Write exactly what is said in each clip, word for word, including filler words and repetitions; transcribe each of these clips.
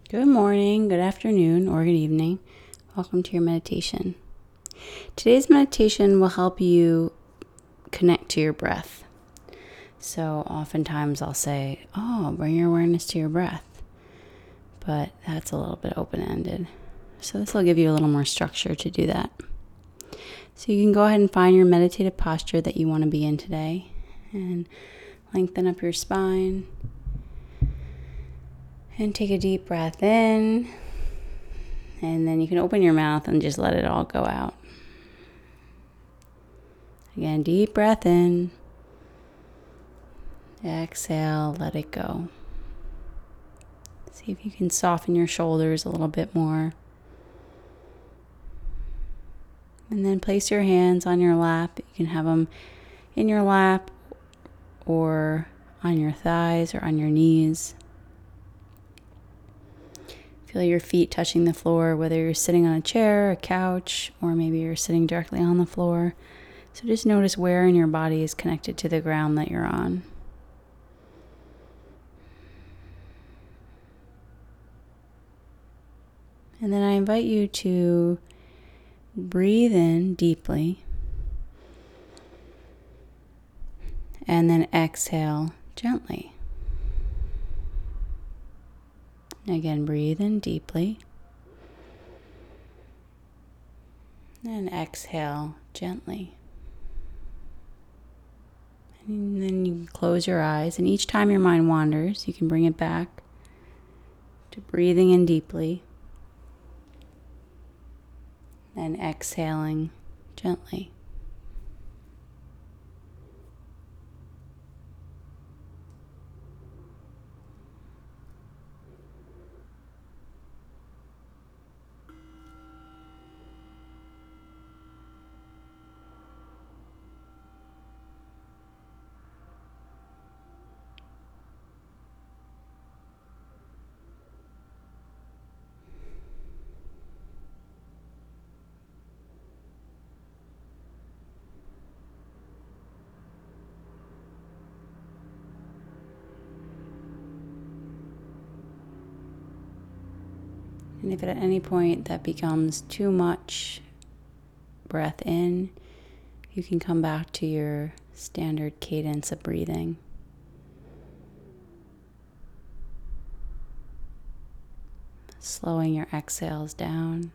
Good morning, good afternoon, or good evening. Welcome to your meditation. Today's meditation will help you connect to your breath. So oftentimes I'll say, oh, bring your awareness to your breath. But that's a little bit open-ended. So this will give you a little more structure to do that. So you can go ahead and find your meditative posture that you want to be in today. And lengthen up your spine. And take a deep breath in, and then you can open your mouth and just let it all go out. Again, deep breath in, exhale, let it go. See if you can soften your shoulders a little bit more. And then place your hands on your lap. You can have them in your lap or on your thighs or on your knees. Feel your feet touching the floor, whether you're sitting on a chair, a couch, or maybe you're sitting directly on the floor. So just notice where in your body is connected to the ground that you're on. And then I invite you to breathe in deeply and then exhale gently. Again, breathe in deeply and exhale gently. And then you close your eyes, and each time your mind wanders, you can bring it back to breathing in deeply and exhaling gently. And if at any point that becomes too much breath in, you can come back to your standard cadence of breathing. Slowing your exhales down.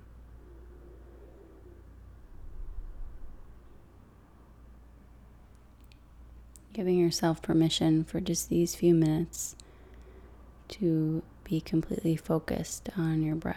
Giving yourself permission for just these few minutes to be completely focused on your breath.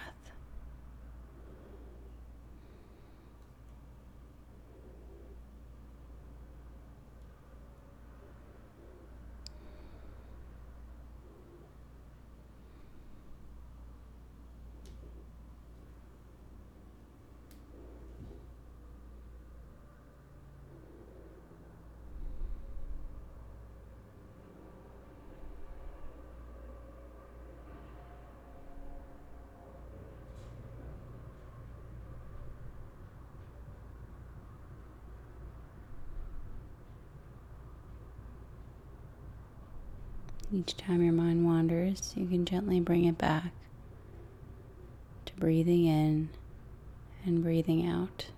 Each time your mind wanders, you can gently bring it back to breathing in and breathing out.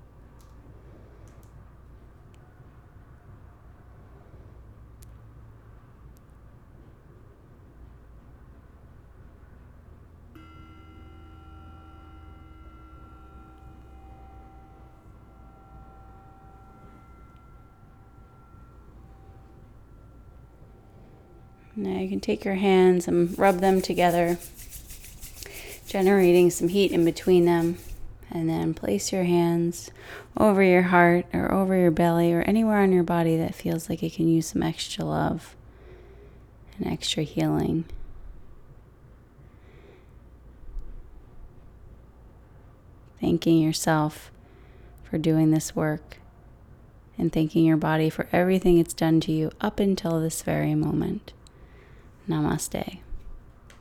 Now you can take your hands and rub them together, generating some heat in between them, and then place your hands over your heart or over your belly or anywhere on your body that feels like it can use some extra love and extra healing. Thanking yourself for doing this work and thanking your body for everything it's done to you up until this very moment. Namaste.